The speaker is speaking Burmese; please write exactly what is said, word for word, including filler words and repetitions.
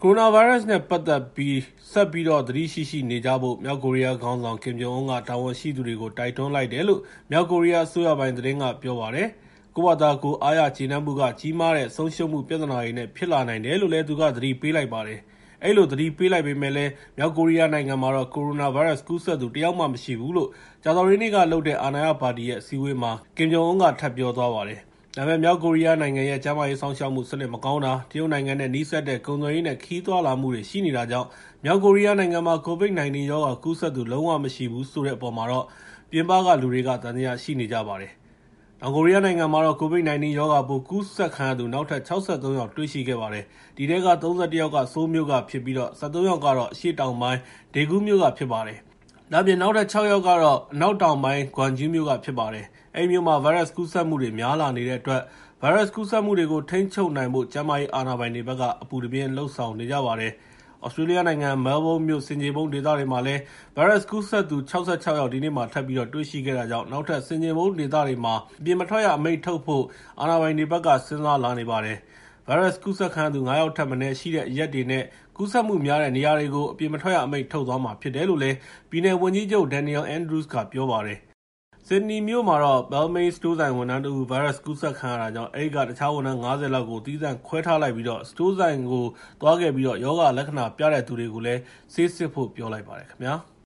ကိုရိုနာဗိုင်းရပ်စ်နဲ့ပတ်သက်ပြီးဆက်ပြီးတော့သတိရှိရှိနေကြဖို့မြောက်ကိုရီးယားခေါင်းဆောင်ကင်ဂျုံအွန်းကတာဝန်ရှိသူတွေကိုတိုက်တွန်းလိုက်တယ်လို့မြောက်ကိုရီးယားအစိုးရပိုင်းသတင်းကပြောပါတယ်။ကိုယ့်ဘာသာကိုယ်အားရကျေနပ်မှုကကြီးမားတဲ့ဆုံးရှုံးမှုပြဿနာတွေနဲ့ဖြစ်လာနိုင်တယ်လို့လည်းသူကသတိပေးလိုက်ပါတယ်။အဲ့လိုသတိပေးလိုက်ပေမဲ့လည်းမြောက်ကိုရီးယားနိုင်ငံမှာတော့ကိုရိုနာဗိုင်းရပ်စ်ကူးစက်သူတယောက်မှမရှိဘူးလို့ကြာသပတေးနေ့ကလုပ်တဲ့အာဏာရပါတီရဲ့အစည်းအဝေးမှာကင်ဂျုံအွန်းကထပ်ပြောသွားပါတယ်။ဒါပေမဲ့မြောက်ကိုရီးယားနိုင်ငံရဲ့ကျန်းမာရေးဆောင်ရှောက်မှုစနစ်မကောင်းတာတရုတ်နိုင်ငံနဲ့နှီးစပ်တဲ့ကုန်သွယ်ရေးနဲ့ခီးသွွာလာမှုတွေရှိနေတာကြောင့်မြောက်ကိုရီးယားနိုင်ငံမှာ ကိုဗစ် ၁၉ ရောဂါကူးစက်သူလုံးဝမရှိဘူးဆိုတဲ့အပေါ်မှာတော့ပြင်ပကလူတွေကသံသယရှိနေကြပါတယ်။တောင်ကိုရီးယားနိုင်ငံမှာတော့ ကိုဗစ် ၁၉ ရောဂါပိုးကူးစက်ခံရသူနောက်ထပ် ၆၃ ယောက်တွေ့ရှိခဲ့ပါတယ်။ဒီထဲက ၃၁ ယောက်ကဆိုးလ်မြို့ကဖြစ်ပြီးတော့၁၃ ယောက်ကတော့အရှေ့တောင်ပိုင်းဒေဂူးမြို့ကဖြစ်ပါတယ်။ဒါ့အပြင်နောက်ထပ် ၆ ယောက်ကတော့အနောက်တောင်ပိုင်းဂွမ်ဂျူးမြို့ကဖြစ်ပါတယ်။အဲဒီမြို့မှာဗိုင်းရပ်စ်ကူးစက်မှုတွေများလာနေတဲ့အတွက်ဗိုင်းရပ်စ်ကူးစက်မှုတွေကိုထိန်းချုပ်နိုင်ဖို့ကျန်းမာရေးအာဏာပိုင်တွေဘက်ကအပူတပြင်းလှုပ်ဆောင်နေကြပါတယ်။ဩစတြေးလျနိုင်ငံမဲလ်ဘုန်းမြို့ဆင်ခြေဖုံးဒေသတွေမှာလည်းဗိုင်းရပ်စ်ကူးစက်သူ၆၆ ယောက်ဒီနေ့မှာထပ်ပြီးတော့တွေ့ရှိခဲ့တာကြောင့်နောက်ထပ်ဆင်ခြေဖုံးဒေသတွေမှာအပြင်မထွက်ရအမိန့်ထုတ်ဖို့အာဏာပိုင်တွေဘက်ကစဉ်းစားလာနေပါတယ်။ဗိုင်းရပ်စ်ကူးစက်ခံရသူ ငါး ယောက်ထက်မနည်းရှိတဲ့ရက်တွေနဲ့ကူးစက်မှုများတဲ့နေရာတွေကိုအပြင်မထွက်ရအမိန့်ထုတ်သွားမှာဖြစ်တယ်လို့လည်းပြည်နယ်ဝန်ကြီးချုပ် Daniel Andrews ကပြောပါတယ်။ဆစ်ဒနီမြို့မှာတော့ Balmain စတိုးဆိုင်ဝန်ထမ်းတဦးဗိုင်းရပ်စ်ကူးစက်ခံရတာကြောင့်အဲဒီကတခြားဝန်ထမ်း ငါးဆယ် လောက်ကိုသီးသန့်ခွဲထားလိုက်ပြီးတော့စတိုးဆိုင်ကိုသွားခဲ့ပြီးတော့ရောဂါလက္ခဏာပြတဲ့သူတွေကိုလည်းဆေးစစ်ဖို့ပြောလိုက်ပါတယ်ခင်ဗျာ။